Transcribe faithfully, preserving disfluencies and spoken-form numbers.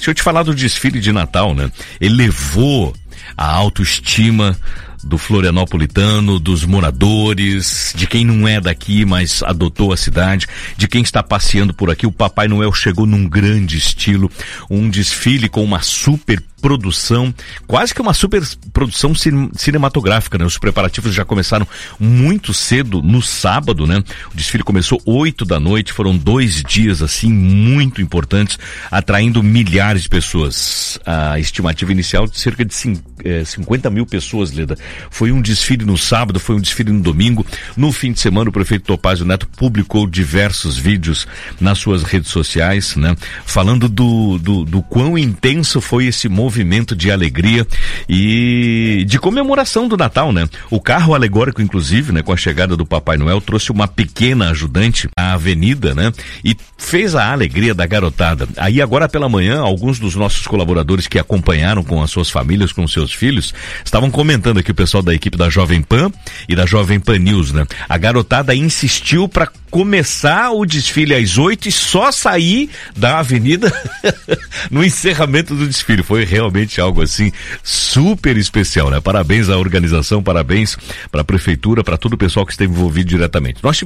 Deixa eu te falar do desfile de Natal, né? Elevou a autoestima do florianopolitano, dos moradores, de quem não é daqui, mas adotou a cidade, de quem está passeando por aqui. O Papai Noel chegou num grande estilo, um desfile com uma super produção, quase que uma super produção cin- cinematográfica, né? Os preparativos já começaram muito cedo no sábado, né? O desfile começou oito da noite, foram dois dias, assim, muito importantes, atraindo milhares de pessoas. A estimativa inicial de cerca de cinquenta mil pessoas, Leda. Foi um desfile no sábado, foi um desfile no domingo. No fim de semana, o prefeito Topázio Neto publicou diversos vídeos nas suas redes sociais, né? Falando do, do, do quão intenso foi esse movimento movimento de alegria e de comemoração do Natal, né? O carro alegórico, inclusive, né, com a chegada do Papai Noel, trouxe uma pequena ajudante à avenida, né? E fez a alegria da garotada. Aí agora pela manhã, alguns dos nossos colaboradores que acompanharam com as suas famílias, com seus filhos, estavam comentando aqui, o pessoal da equipe da Jovem Pan e da Jovem Pan News, né? A garotada insistiu para começar o desfile às oito e só sair da avenida no encerramento do desfile. Foi realmente algo assim super especial, né? Parabéns à organização, parabéns para a prefeitura, para todo o pessoal que esteve envolvido diretamente. Nós